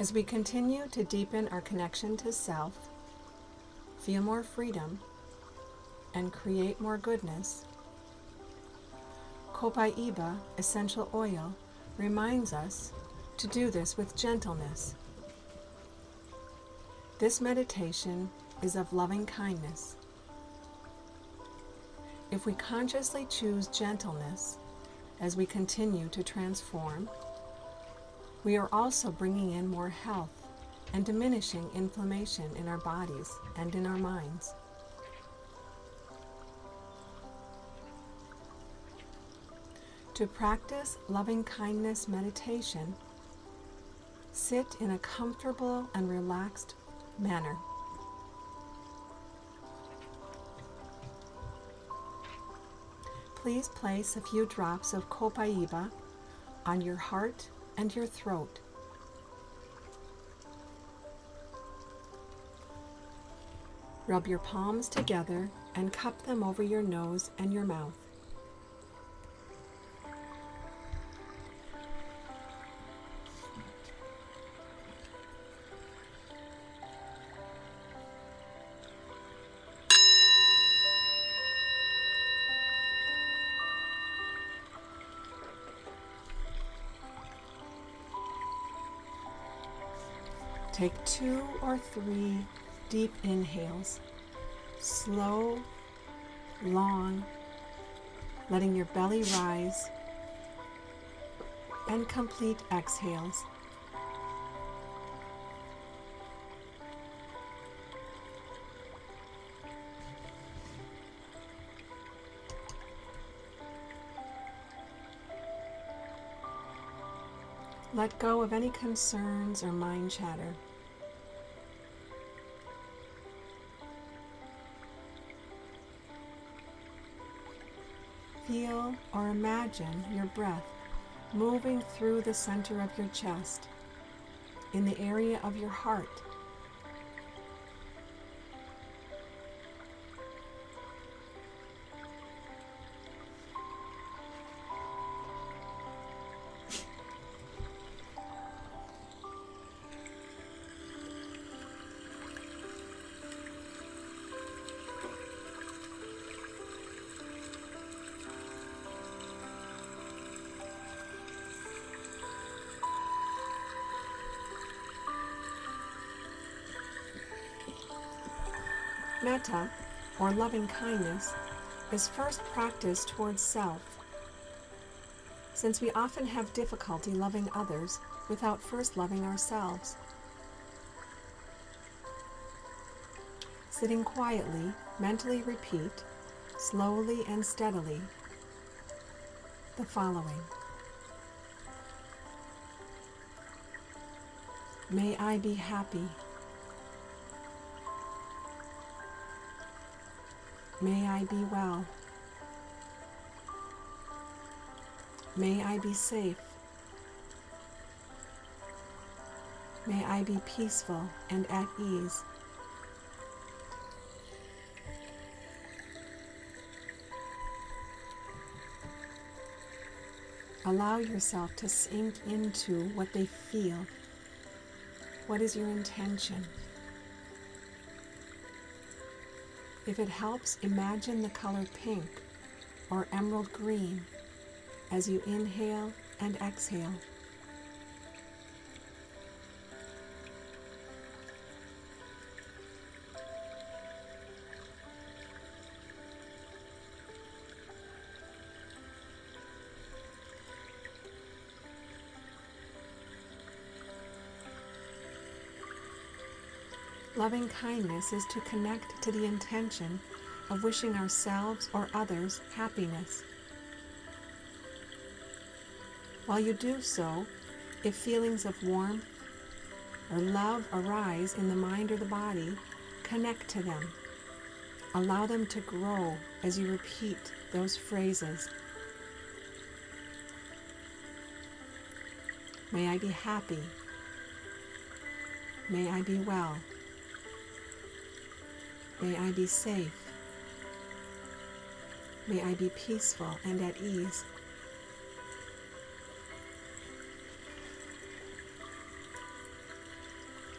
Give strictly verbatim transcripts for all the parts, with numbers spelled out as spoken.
As we continue to deepen our connection to self, feel more freedom, and create more goodness, Copaiba essential oil reminds us to do this with gentleness. This meditation is of loving kindness. If we consciously choose gentleness as we continue to transform, we are also bringing in more health and diminishing inflammation in our bodies and in our minds. To practice loving kindness meditation, sit in a comfortable and relaxed manner. Please place a few drops of Copaiba on your heart and your throat. Rub your palms together and cup them over your nose and your mouth. Take two or three deep inhales, slow, long, letting your belly rise, and complete exhales. Let go of any concerns or mind chatter. Feel or imagine your breath moving through the center of your chest, in the area of your heart. Metta, or loving kindness, is first practiced towards self, since we often have difficulty loving others without first loving ourselves. Sitting quietly, mentally repeat, slowly and steadily, the following. May I be happy. May I be well. May I be safe. May I be peaceful and at ease. Allow yourself to sink into what they feel. What is your intention? If it helps, imagine the color pink or emerald green as you inhale and exhale. Loving kindness is to connect to the intention of wishing ourselves or others happiness. While you do so, if feelings of warmth or love arise in the mind or the body, connect to them. Allow them to grow as you repeat those phrases. May I be happy. May I be well. May I be safe. May I be peaceful and at ease.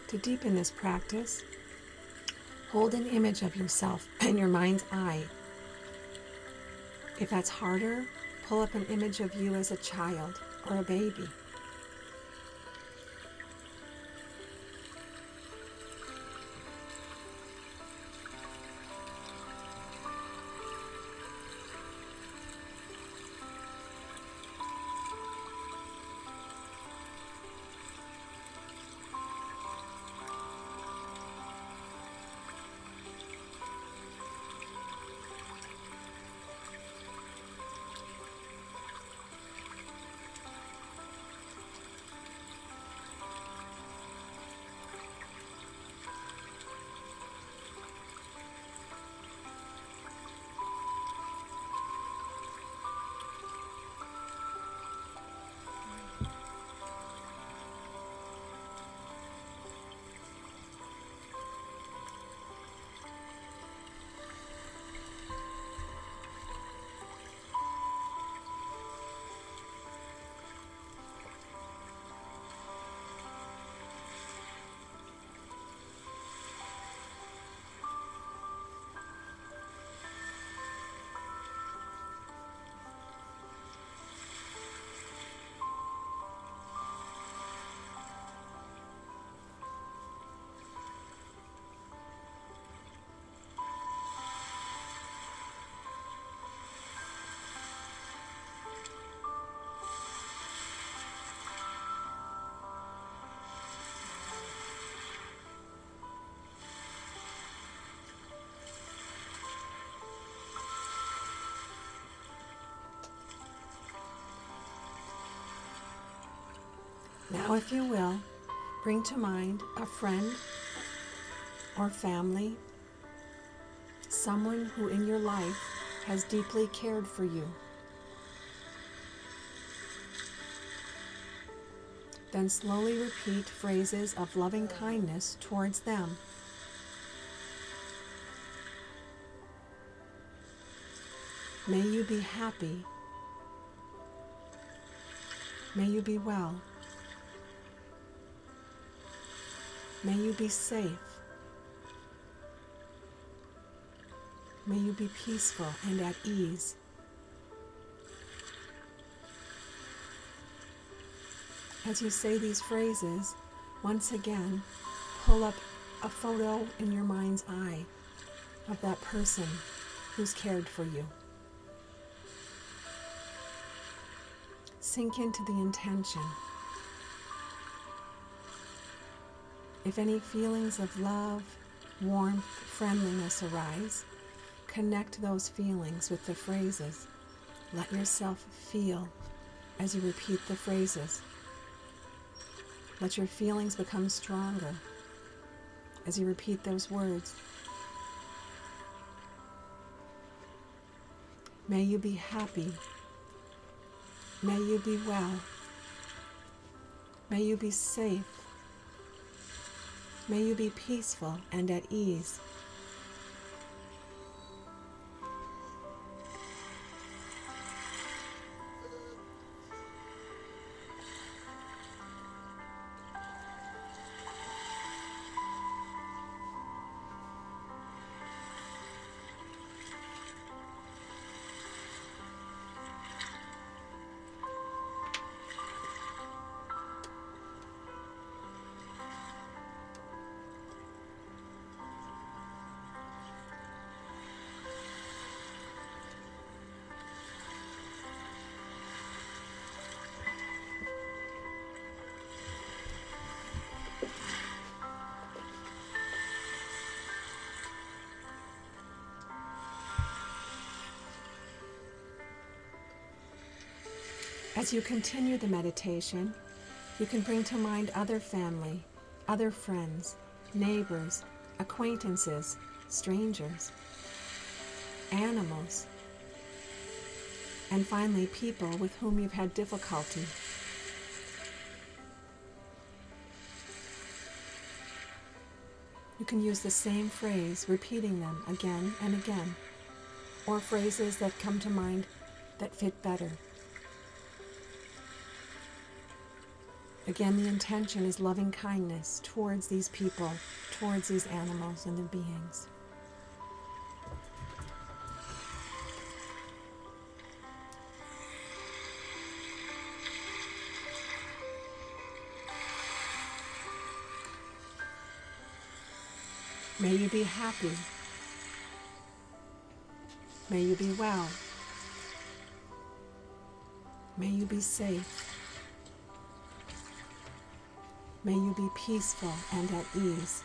To deepen this practice, hold an image of yourself in your mind's eye. If that's harder, pull up an image of you as a child or a baby. Now, if you will, bring to mind a friend or family, someone who in your life has deeply cared for you. Then slowly repeat phrases of loving kindness towards them. May you be happy. May you be well. May you be safe. May you be peaceful and at ease. As you say these phrases, once again, pull up a photo in your mind's eye of that person who's cared for you. Sink into the intention. If any feelings of love, warmth, friendliness arise, connect those feelings with the phrases. Let yourself feel as you repeat the phrases. Let your feelings become stronger as you repeat those words. May you be happy. May you be well. May you be safe. May you be peaceful and at ease. As you continue the meditation, you can bring to mind other family, other friends, neighbors, acquaintances, strangers, animals, and finally people with whom you've had difficulty. You can use the same phrase, repeating them again and again, or phrases that come to mind that fit better. Again, the intention is loving kindness towards these people, towards these animals and their beings. May you be happy. May you be well. May you be safe. May you be peaceful and at ease.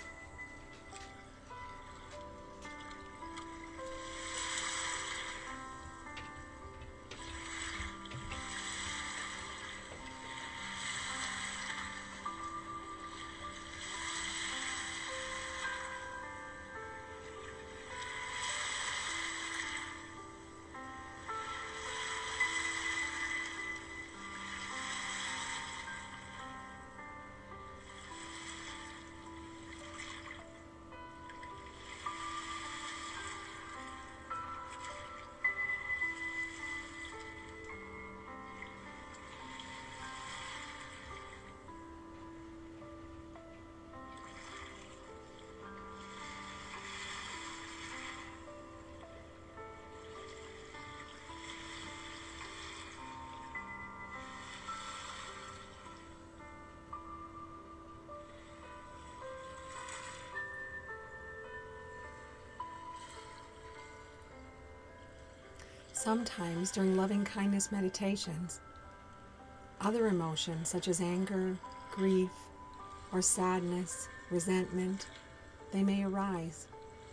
Sometimes during loving kindness meditations, other emotions such as anger, grief, or sadness, resentment, they may arise.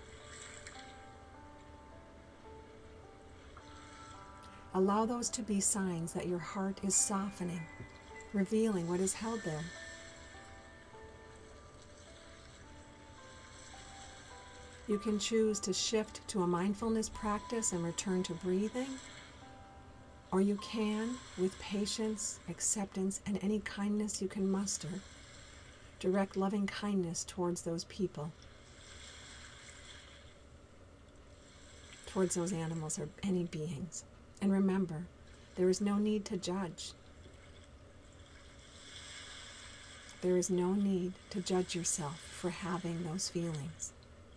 Allow those to be signs that your heart is softening, revealing what is held there. You can choose to shift to a mindfulness practice and return to breathing, or you can, with patience, acceptance, and any kindness you can muster, direct loving kindness towards those people, towards those animals or any beings. And remember, there is no need to judge. There is no need to judge yourself for having those feelings.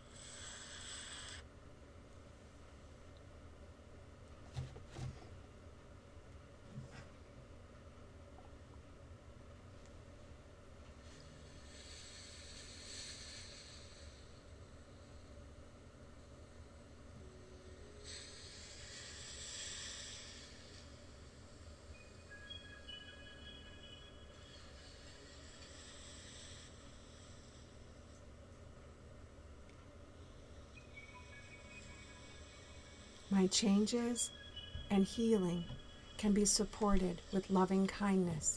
My changes and healing can be supported with loving kindness.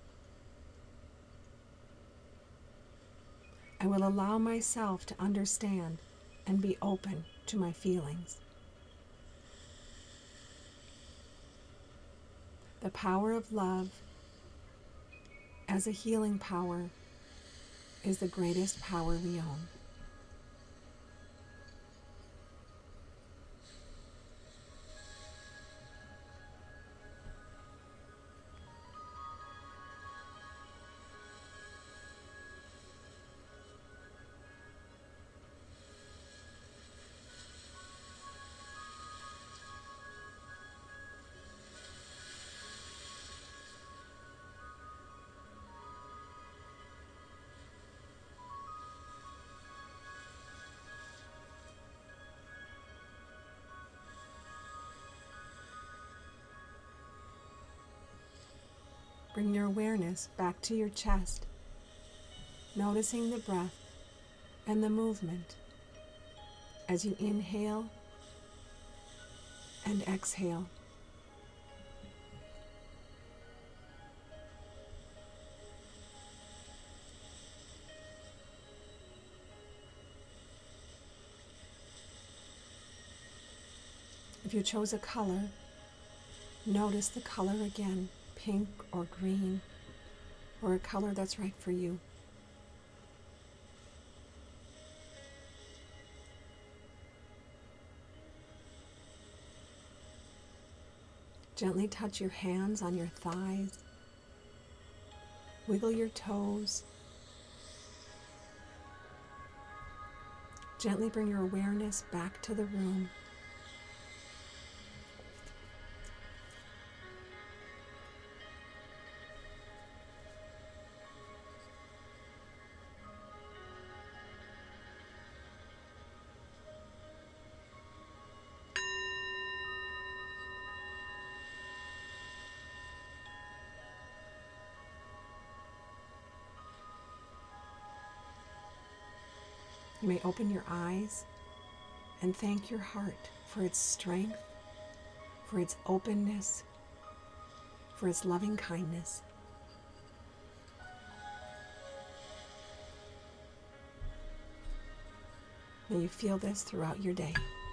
I will allow myself to understand and be open to my feelings. The power of love as a healing power is the greatest power we own. Bring your awareness back to your chest, noticing the breath and the movement as you inhale and exhale. If you chose a color, notice the color again, pink or green, or a color that's right for you. Gently touch your hands on your thighs, Wiggle your toes. Gently bring your awareness back to the room. You may open your eyes and thank your heart for its strength, for its openness, for its loving kindness. May you feel this throughout your day.